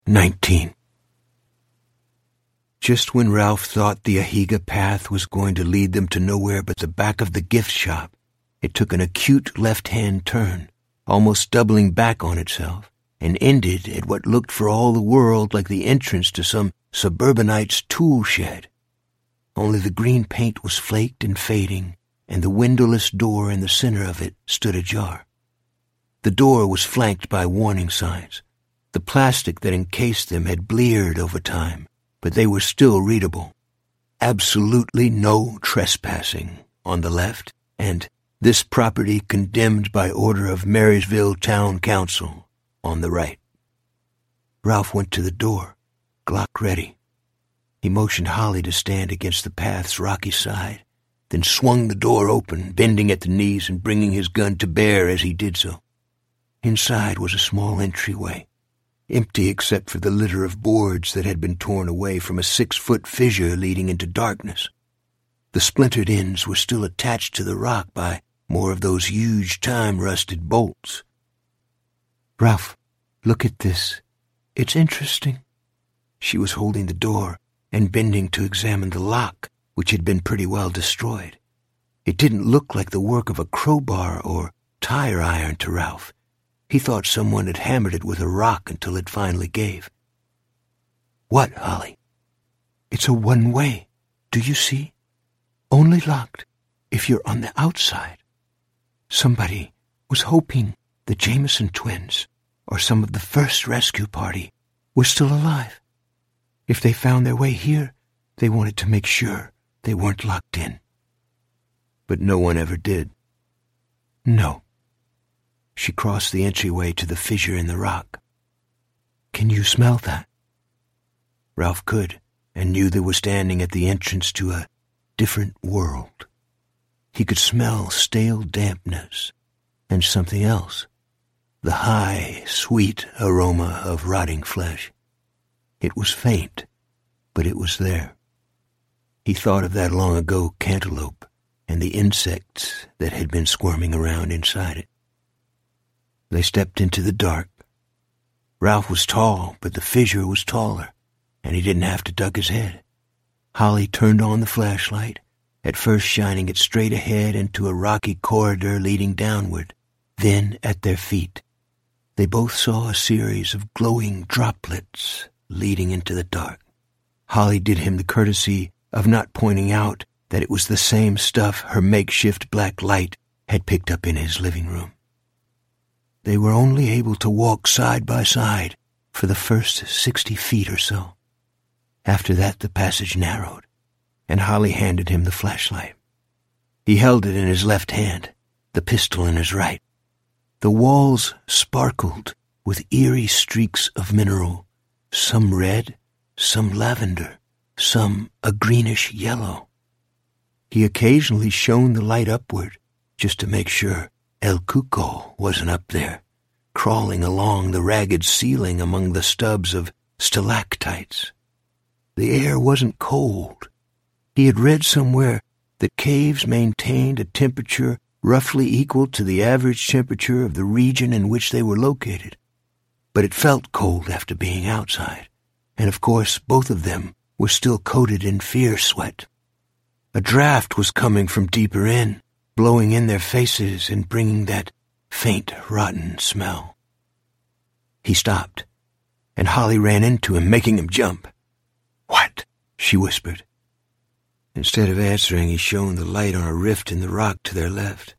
19. Just when Ralph thought the Ahiga path was going to lead them to nowhere but the back of the gift shop, it took an acute left-hand turn, almost doubling back on itself, and ended at what looked for all the world like the entrance to some suburbanite's tool shed. Only the green paint was flaked and fading, and the windowless door in the center of it stood ajar. The door was flanked by warning signs. The plastic that encased them had bleared over time, but they were still readable. Absolutely no trespassing on the left, and this property condemned by order of Marysville Town Council on the right. Ralph went to the door, Glock ready. He motioned Holly to stand against the path's rocky side, then swung the door open, bending at the knees and bringing his gun to bear as he did so. Inside was a small entryway, empty except for the litter of boards that had been torn away from a 6-foot fissure leading into darkness. The splintered ends were still attached to the rock by more of those huge time-rusted bolts. "Ralph, look at this. It's interesting." She was holding the door and bending to examine the lock, which had been pretty well destroyed. It didn't look like the work of a crowbar or tire iron to Ralph. He thought someone had hammered it with a rock until it finally gave. "What, Holly?" "It's a one-way. Do you see? Only locked if you're on the outside. Somebody was hoping the Jameson twins or some of the first rescue party were still alive. If they found their way here, they wanted to make sure they weren't locked in." "But no one ever did." "No." She crossed the entryway to the fissure in the rock. "Can you smell that?" Ralph could, and knew they were standing at the entrance to a different world. He could smell stale dampness and something else, the high, sweet aroma of rotting flesh. It was faint, but it was there. He thought of that long-ago cantaloupe and the insects that had been squirming around inside it. They stepped into the dark. Ralph was tall, but the fissure was taller, and he didn't have to duck his head. Holly turned on the flashlight, at first shining it straight ahead into a rocky corridor leading downward, then at their feet. They both saw a series of glowing droplets leading into the dark. Holly did him the courtesy of not pointing out that it was the same stuff her makeshift black light had picked up in his living room. They were only able to walk side by side for the first 60 feet or so. After that, the passage narrowed, and Holly handed him the flashlight. He held it in his left hand, the pistol in his right. The walls sparkled with eerie streaks of mineral, some red, some lavender, some a greenish yellow. He occasionally shone the light upward, just to make sure El Cuco wasn't up there, crawling along the ragged ceiling among the stubs of stalactites. The air wasn't cold. He had read somewhere that caves maintained a temperature roughly equal to the average temperature of the region in which they were located. But it felt cold after being outside, and of course both of them were still coated in fear sweat. A draft was coming from deeper in, blowing in their faces and bringing that faint, rotten smell. He stopped, and Holly ran into him, making him jump. "What?" she whispered. Instead of answering, he shone the light on a rift in the rock to their left.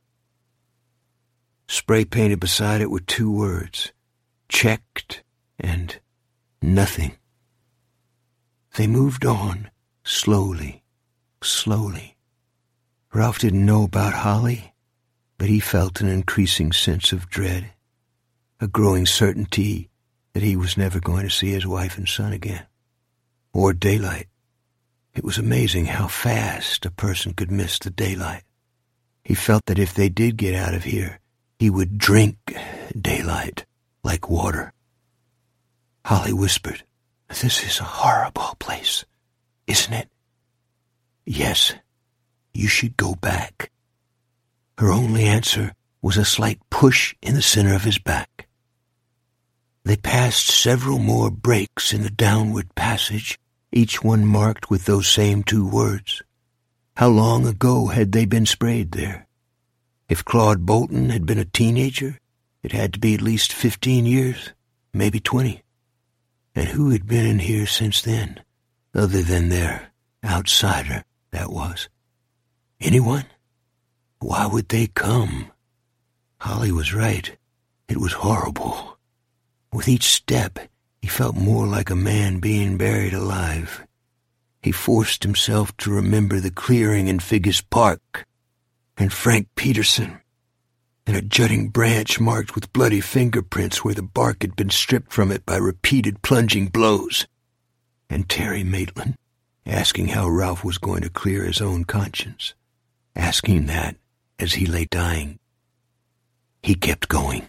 Spray-painted beside it were 2 words, "checked" and "nothing." They moved on, slowly, slowly. Ralph didn't know about Holly, but he felt an increasing sense of dread, a growing certainty that he was never going to see his wife and son again, or daylight. It was amazing how fast a person could miss the daylight. He felt that if they did get out of here, he would drink daylight like water. Holly whispered, "This is a horrible place, isn't it?" "Yes, you should go back." Her only answer was a slight push in the center of his back. They passed several more breaks in the downward passage, each one marked with those same 2 words. How long ago had they been sprayed there? If Claude Bolton had been a teenager, it had to be at least 15 years, maybe 20. And who had been in here since then, other than their outsider, that was? Anyone? Why would they come? Holly was right. It was horrible. With each step, he felt more like a man being buried alive. He forced himself to remember the clearing in Figgis Park, and Frank Peterson, and a jutting branch marked with bloody fingerprints where the bark had been stripped from it by repeated plunging blows, and Terry Maitland, asking how Ralph was going to clear his own conscience, asking that as he lay dying. He kept going.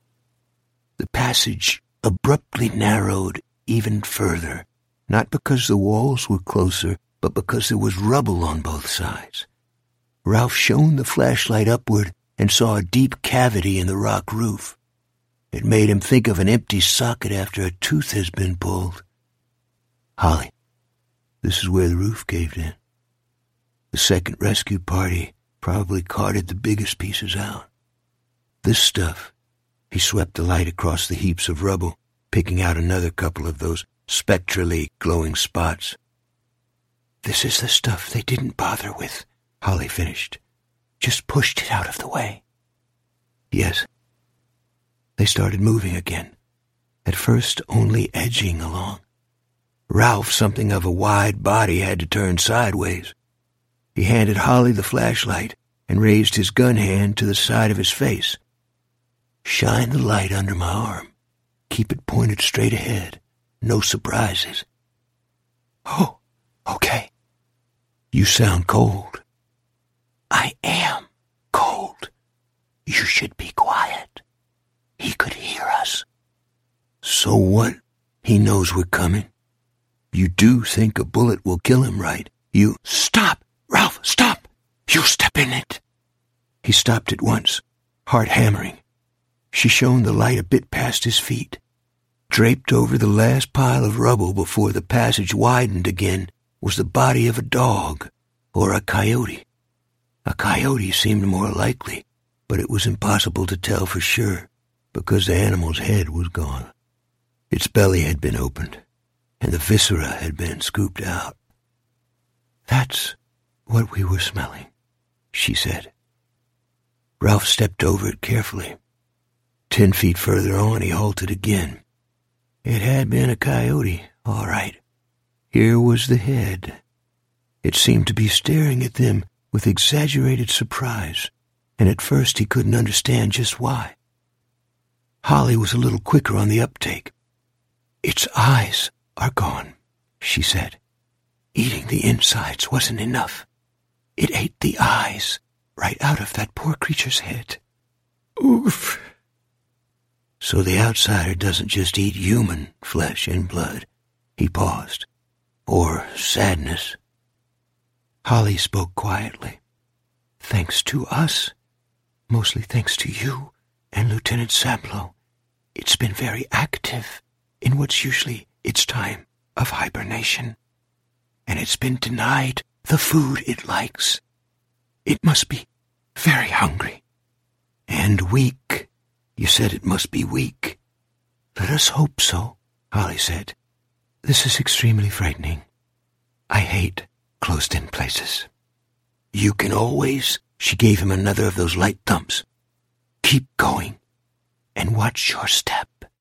The passage abruptly narrowed even further, not because the walls were closer, but because there was rubble on both sides. Ralph shone the flashlight upward and saw a deep cavity in the rock roof. It made him think of an empty socket after a tooth has been pulled. Holly, this is where the roof caved in. The second rescue party probably carted the biggest pieces out. This stuff, he swept the light across the heaps of rubble, picking out another couple of those spectrally glowing spots. This is the stuff they didn't bother with, Holly finished. Just pushed it out of the way. Yes. They started moving again, at first only edging along. Ralph, something of a wide body, had to turn sideways. He handed Holly the flashlight and raised his gun hand to the side of his face. Shine the light under my arm. Keep it pointed straight ahead. No surprises. Oh, okay. You sound cold. I am cold. You should be quiet. He could hear us. So what? He knows we're coming. You do think a bullet will kill him, right? You... Stop! Ralph, stop! You step in it! He stopped at once, heart hammering. She shone the light a bit past his feet. Draped over the last pile of rubble before the passage widened again was the body of a dog, or a coyote. A coyote seemed more likely, but it was impossible to tell for sure, because the animal's head was gone. Its belly had been opened, and the viscera had been scooped out. That's what we were smelling, she said. Ralph stepped over it carefully. 10 feet further on, he halted again. It had been a coyote, all right. Here was the head. It seemed to be staring at them with exaggerated surprise, and at first he couldn't understand just why. Holly was a little quicker on the uptake. Its eyes are gone, she said. Eating the insides wasn't enough. It ate the eyes right out of that poor creature's head. Oof. So the outsider doesn't just eat human flesh and blood. He paused. Or sadness. Holly spoke quietly. Thanks to us. Mostly thanks to you and Lieutenant Saplow. It's been very active in what's usually its time of hibernation. And it's been denied the food it likes. It must be very hungry. And weak. You said it must be weak. Let us hope so, Holly said. This is extremely frightening. I hate closed-in places. You can always... She gave him another of those light thumps. Keep going, and watch your step.